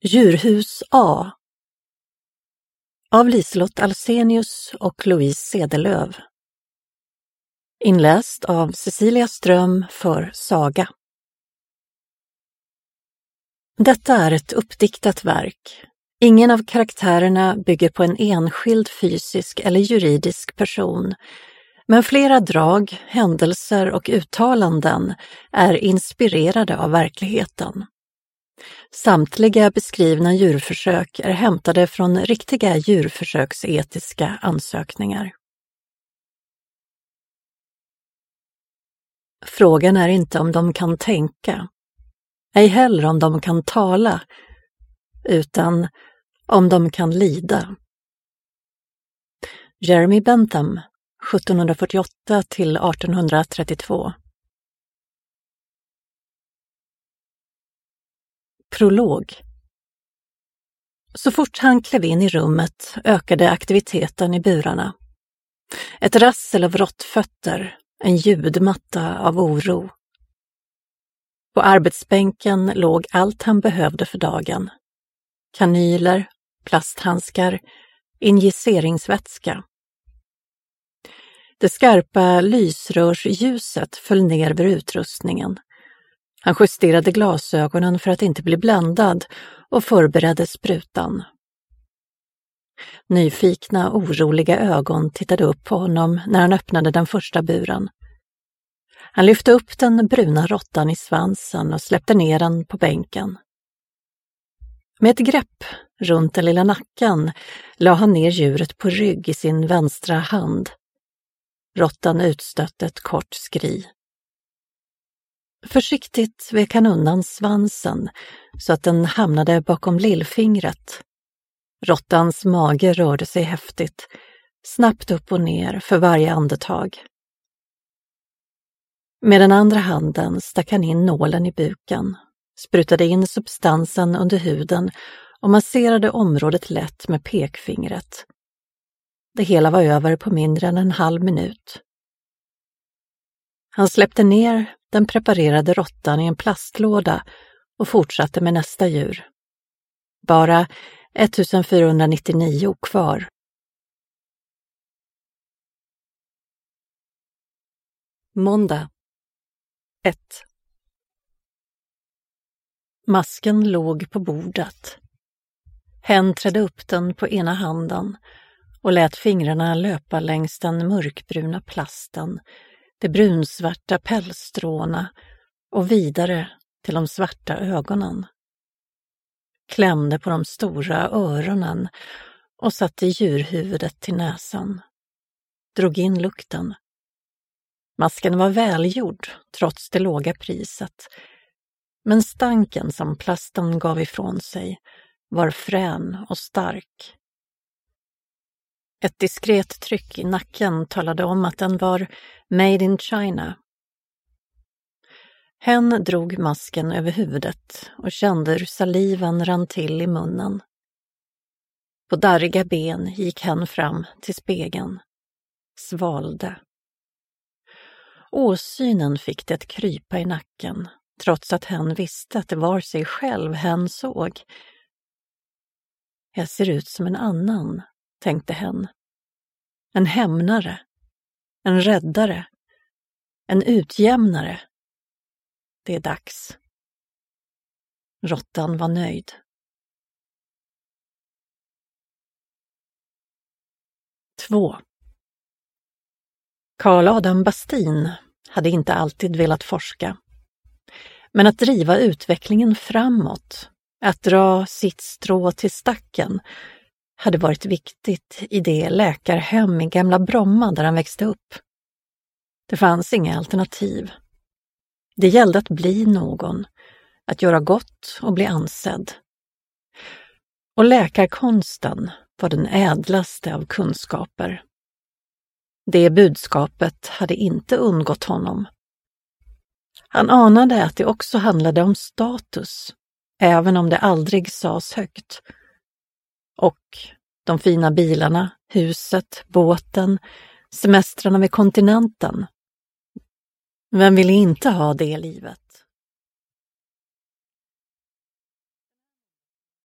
Djurhus A av Liselott Alsenius och Louise Sedelöv. Inläst av Cecilia Ström för Saga. Detta är ett uppdiktat verk. Ingen av karaktärerna bygger på en enskild fysisk eller juridisk person, men flera drag, händelser och uttalanden är inspirerade av verkligheten. Samtliga beskrivna djurförsök är hämtade från riktiga djurförsöksetiska ansökningar. Frågan är inte om de kan tänka, ej heller om de kan tala, utan om de kan lida. Jeremy Bentham, 1748 till 1832. Prolog. Så fort han klev in i rummet ökade aktiviteten i burarna. Ett rassel av råttfötter, en ljudmatta av oro. På arbetsbänken låg allt han behövde för dagen. Kanyler, plasthandskar, injiceringsvätska. Det skarpa lysrörsljuset föll ner över utrustningen. Han justerade glasögonen för att inte bli bländad och förberedde sprutan. Nyfikna, oroliga ögon tittade upp på honom när han öppnade den första buren. Han lyfte upp den bruna råttan i svansen och släppte ner den på bänken. Med ett grepp runt den lilla nacken la han ner djuret på rygg i sin vänstra hand. Råttan utstötte ett kort skri. Försiktigt vek han undan svansen så att den hamnade bakom lillfingret. Råttans mage rörde sig häftigt, snabbt upp och ner för varje andetag. Med den andra handen stack han in nålen i buken, sprutade in substansen under huden och masserade området lätt med pekfingret. Det hela var över på mindre än en halv minut. Han släppte ner den preparerade råttan i en plastlåda och fortsatte med nästa djur. Bara 1499 kvar. Måndag 1. Masken låg på bordet. Hen trädde upp den på ena handen och lät fingrarna löpa längs den mörkbruna plasten, de brunsvarta pälsstråna och vidare till de svarta ögonen. Klämde på de stora öronen och satte djurhuvudet till näsan. Drog in lukten. Masken var välgjord trots det låga priset, men stanken som plasten gav ifrån sig var frän och stark. Ett diskret tryck i nacken talade om att den var made in China. Hen drog masken över huvudet och kände hur saliven rann till i munnen. På darriga ben gick hen fram till spegeln. Svalde. Åsynen fick det att krypa i nacken, trots att hen visste att det var sig själv hen såg. Jag ser ut som en annan, tänkte hen. En hämnare, en räddare, en utjämnare. Det är dags. Råttan var nöjd. 2. Carl Adam Bastin hade inte alltid velat forska. Men att driva utvecklingen framåt, att dra sitt strå till stacken, hade varit viktigt i det läkarhem i Gamla Bromma där han växte upp. Det fanns inga alternativ. Det gällde att bli någon, att göra gott och bli ansedd. Och läkarkonsten var den ädlaste av kunskaper. Det budskapet hade inte undgått honom. Han anade att det också handlade om status, även om det aldrig sades högt. Och de fina bilarna, huset, båten, semestrarna vid kontinenten. Vem ville inte ha det livet?